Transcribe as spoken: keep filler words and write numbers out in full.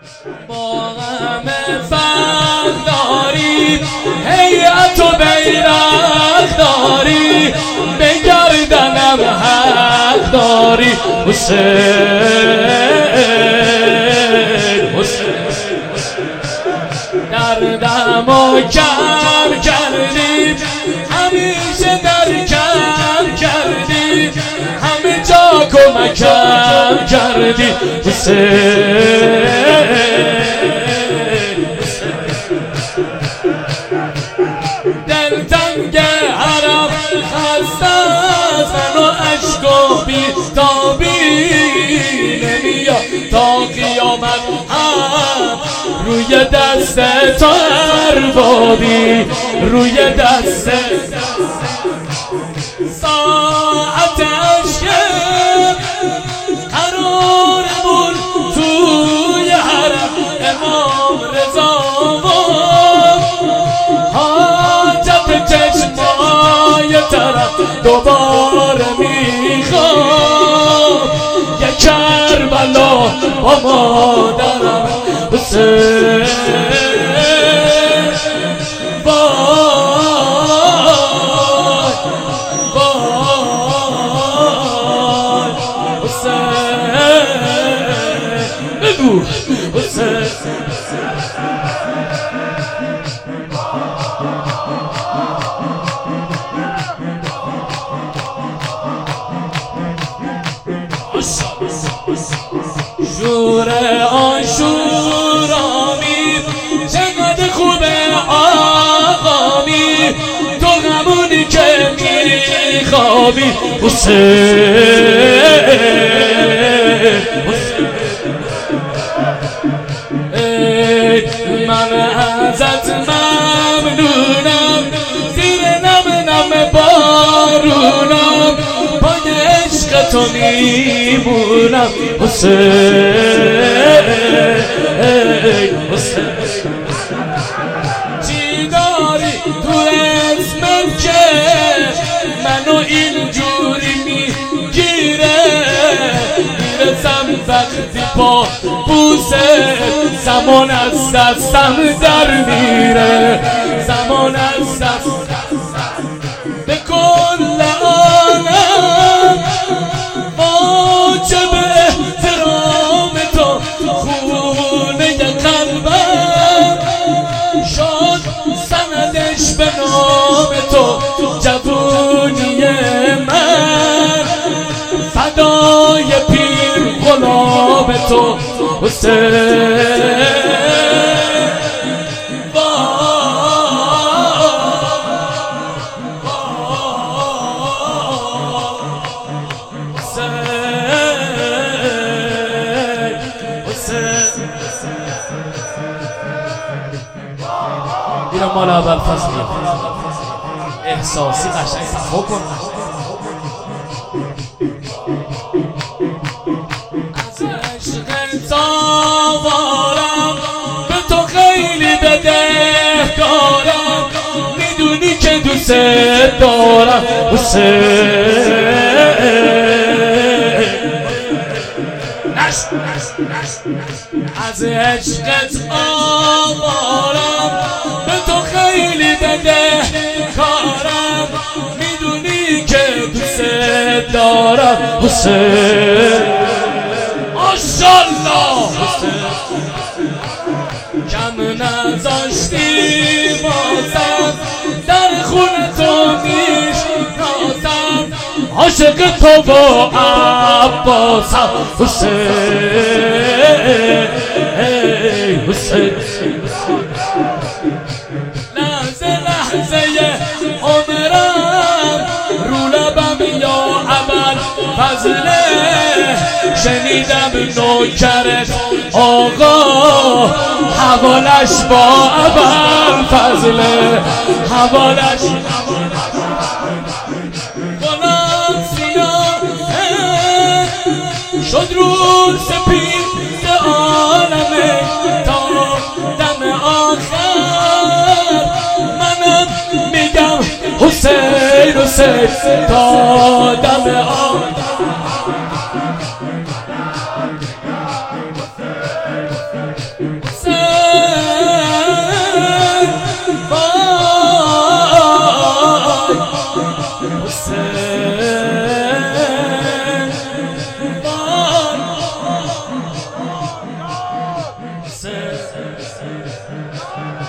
با همه فرق داری، هیئت و بیرق داری، به گردنم حق داری حسین. دردمو کم کردی، همیشه در کم کردی، همه جا کمکم کردی حسین. دلتنگ حرم خسته من و عشق و بی‌تابی نمیاد تا قیامت هم روی دست تو اربابی، روی دست ساعت عشق قرارمون توی حرم امام رضا و حاجت چشمای طرف دوباره میخوام، یک کربلا با مادرم حسین. شور آشورامی چقدر خوبه آقامی، تو غمونی که میخوابی حسین. ای من ازت ممنونم، زیر نم نم بارونم، پای عشق تو میمونم حسین. چی داری تو اسمت که منو اینجوری میگیره، میرسم وقتی با بوسه زمان از دستم در میره، زمان از دست به کل عالم واجب احترام تو، خونه قلبم شد سندش به نام تو، جوونی من فدای پیر غلام تو حسین. اینو مال اول فصلی احساسی قشنگ صفا کن. از عشق سوارم به تو خیلی بدهکارم، میدونی که دوست دارم حسین. از عشقت آوارم به تو خیلی بدهکارم، میدونی که دوست دارم حسین. ماشاءالله کم نذاشتی بازم، در خونه تو میشناسم، عاشق تو و عباسم حسین. حسین لحظه لحظه عمرم رو لبم یا عمل فضله، شنیدم نوکرت آقا حوالش با عمل فضله، حوالش غلام سیاه شد رو سپید عالمه تا دم آخر، منم میگم حسین حسین تا دم آخر. حسین